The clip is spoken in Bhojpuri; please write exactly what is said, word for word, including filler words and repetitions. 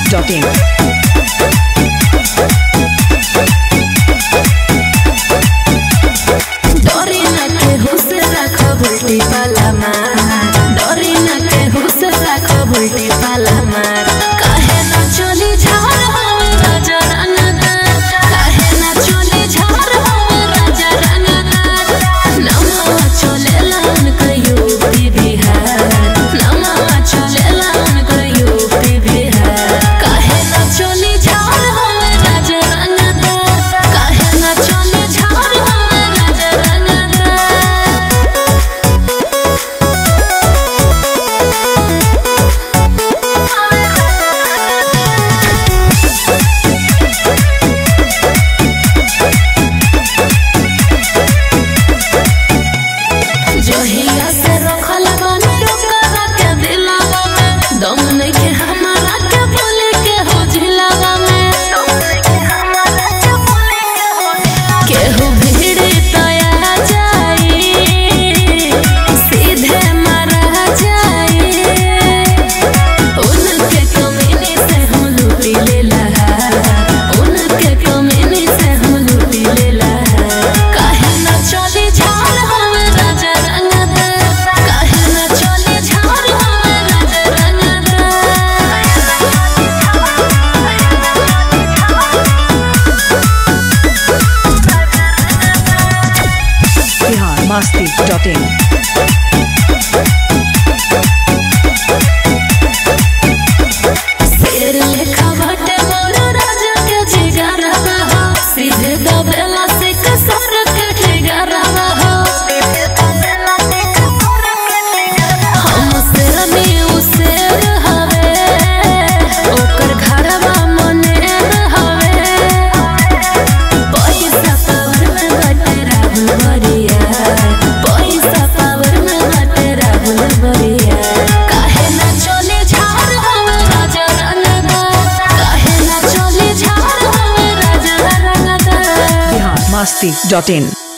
Dot in. डोरी न के हुस रख बुलटी पाला मार, डोरी न के हुस रख बुलटी पाला मार। काहे न चली झार हमें राजा रंगदार, काहे न चली झार हमें राजा रंगदार। नमवा चलेला उनका यूपी बिहार, नमवा चलेला उनका यूपी बिहार। काहे न चली झार हमें राजा रंगदार, काहे न चली झार हमें राजा रंगदार। जहिया से रखल बानी ओकरा के दिलवा में, दम नइखे हमारा के बोले के हो झिलवा में। केहू भीड़ तया जाई, सीधे मारा जाई। उनके कमीनी से हम लूटी लेला, उनके कमीनी से हम लूटी लेला। काहे न चली झार हमें राजा रंगदार, काहे न चली झार हमें राजा रंगदार। Bihar Masti dot in. शेर लेखा बाटे मोर राजा के जिगरवा हो, सीधे दबेला से कसर के ठिगरवा हो। हम शेरनी उ शेर हवे, ओकर घरवा मनेर हवे। पैसा पावर में बाटे राहुल बरिया, पैसा पावर में बाटे राहुल बरिया। काहे न चले झार हमें राजा रंगदार, काहे न चले झार हमें राजा रंगदार। बिहार मस्ती डॉट इन।